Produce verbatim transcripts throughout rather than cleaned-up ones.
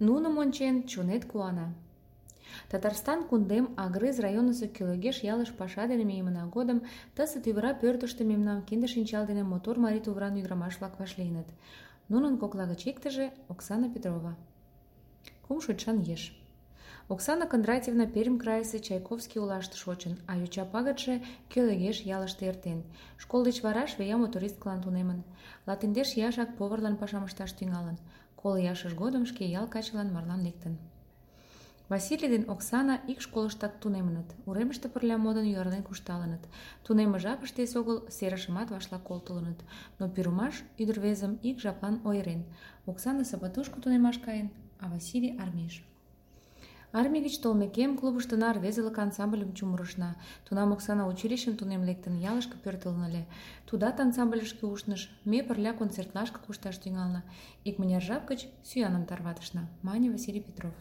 Нуным ончен, чонет куана. Татарстан кундем Агрыз районысо Кӧлөгеш ялыш паша дене мийымына годым тысе тӱвыра пӧртыштӧ мемнам кинде шинчал дене мотор марий тувыран ӱдырамаш-влак вашлийыныт. Нунын кокла гыч иктыже — Оксана Петрова. Кум шочшан еш. Оксана Кондратьевна Пермь крайысе Чайковский олаште шочын, а йоча пагытше Кӧлөгеш ялыште эртен. Школ деч вара швея мотористкылан тунемын. Латиндеш ияшак поварлан пашам ышташ тӱҥалын. Коло ияшыж годым шке ял качылан марлан лектын. Василий ден Оксана ик школыштак тунемыныт, уремыште пырля модын юарлен куржталыныт. Тунемме жапыште эсогыл серышымат вашла колтылыныт, но пӱрымаш ӱдыр-рвезым ик жаплан ойырен. Оксана сапатушко тунемаш каен, а Василий армийыш. Армий гыч толмекем клубыштына рвезылык ансамбльым чумырышна. Тунам Оксана училищем тунем лектын, ялышке пӧртылын ыле. Тудат ансамбльышке ушныш, ме пырля концертлашке кошташ тӱҥална. Икмыняр жап гыч сӱаным тарватышна, мане Василий Петров.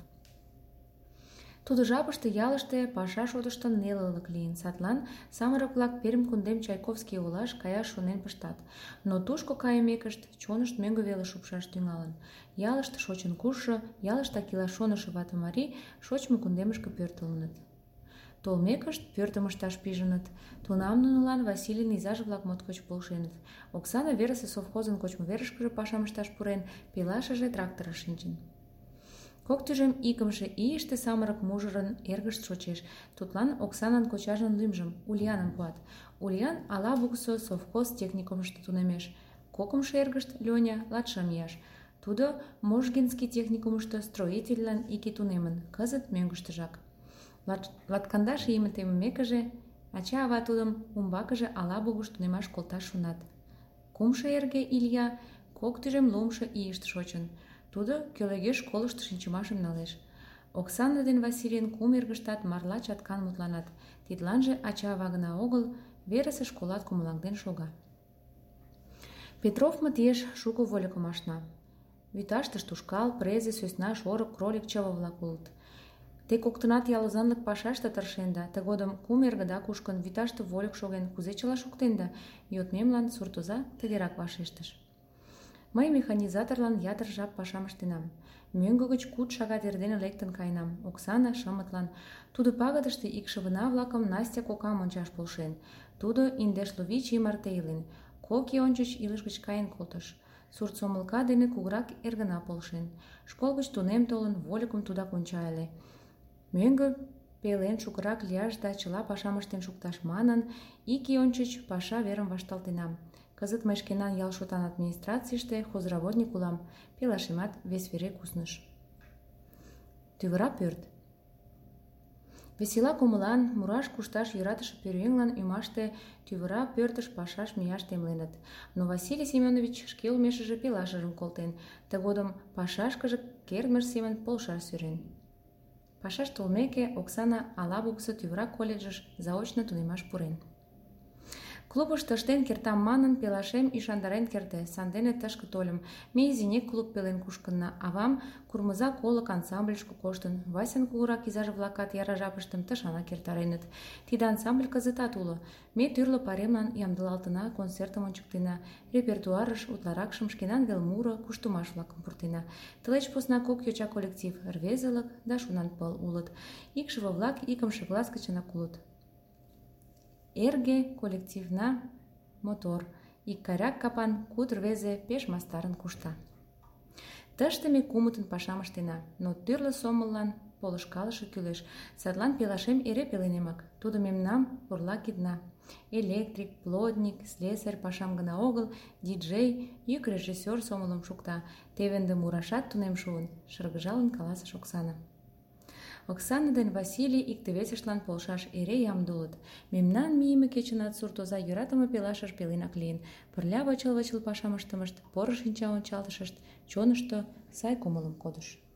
Тудо жапыште ялыште паша шотышто нелылык лийын, садлан самырык-влак Пермь кундем Чайковский олаш каяш шонен пыштат. Но тушко кайымекышт чонышт мӧҥгӧ веле шупшаш тӱҥалын. Ялыште шочын кушшо, ялыштак илаш шонышо вате-марий шочмо кундемышке пӧртылыныт. Толмекышт пӧртым ышташ пижыныт. Тунам нунылан Василийын изаже-влак моткоч полшеныт. Оксана верысе совхозын кочмыверышкыже пашам ышташ пурен, пелашыже тракторыш шинчын. Кок тӱжем икымше ийыште самырык мужырын эргышт шочеш. Тудлан Оксанан кочажын лӱмжым — Ульяным пуат. Ульян Алабуксо совхоз техникумышто тунемеш. Кокымшо эргышт — Лёня, латшым ияш. Тудо Можгинский техникумышто строительлан ики тунемын, кызыт мӧҥгыштыжак. Латкандаш ийым теммекыже, ача-ава тудым умбакыже Алабугыш тунемаш колташ шонат. Кумшо эрге Илья кок тӱжем луымшо ийыште шочын. Тудо Кӧлөгеш школышто шинчымашым налеш. Оксана ден Василийын кум эргыштат марла чаткан мутланат. Тидланже ача-ава гына огыл, верысе школат кумылаҥден шога. Петровмыт еш шуко вольыкым ашна. Вӱташтышт ушкал, презе, сӧсна, шорык, кролик, чыве-влак улыт. Те коктынат ял озанлык пашаште тыршенда, тыгодым кум эргыда кушкын, вӱташте вольык шоген, кузе чыла шуктенда? Йодмемлан суртоза тыгерак вашештыш. Мый механизаторлан ятыр жап пашам ыштенам. Мӧҥгӧ гыч куд шагат эрдене лектын каенам. Оксана шымытлан. Тудо пагытыште икшывына-влакым Настя кокам ончаш полшен. Тудо индешлу вич ий марте илен. Кок ий ончыч илыш гыч каен колтыш. Сурт сомылка дене кугурак эргына полшен. Школ гыч тунем толын, вольыкым тудак онча ыле. Мӧҥгӧ пелен шукырак лияш да чыла пашам ыштен шукташ манын, ик ий ончыч паша верым вашталтенам. Кызыт мый шкенан ял шотан администрацийыште хозработник улам, пелашемат вес вере кусныш. Тӱвыра пӧрт. Весела кумылан, мураш кушташ йӧратыше пӧръеҥлан ӱмаште тӱвыра пӧртыш пашаш мияш темленыт. Но Василий Семенович шке олмешыже пелашыжым колтен, тыгодым пашашкыже кермыж семын полшаш сӧрен. Пашаш толмеке, Оксана Алабуксо тӱвыра колледжыш заочно тунемаш пурен. Клубышто ыштен кертам манын, пелашем ӱшандарен керте, сандене тышке тольым. Ме изинек клуб пелен кушкынна, авам курмыза колык ансамбльышко коштын. Васян кугурак изаже-влакат яра жапыштым тышанак эртареныт. Тиде ансамбль кызытат уло. Ме тӱрлӧ пайремлан ямдылалтына, концертым ончыктена, репертуарыш утларакшым шкенан вел муро, куштымаш-влакым пуртена. Тылеч посна кок йоча коллектив — рвезылык да шонанпыл улыт. Икшыве-влак икымше класс гычынак улыт. Эрге коллективна мотор. Икгайрак капан куд рвезе пеш мастарын кушта. Тыште ме кумытын пашам ыштена, но тӱрлӧ сомыллан полышкалыше кӱлеш. Садлан пелашем эре пеленемак. Тудо мемнам пурла кидна. Электрик, плотник, слесарь пашам гына огыл, диджей, йӱк-режиссёр сомылым шукта. Теве ынде мурашат тунем шуын, шыргыжалын каласыш Оксана. Оксана ден Василий икте-весыштлан полшаш эре ямде улыт. Мемнан мийыме кечынат суртоза йӧратыме пелашыж пеленак лийын. Пырля вычыл-вычыл пашам ыштымышт, поро шинча ончалтышышт чонышто сай кумылым кодыш.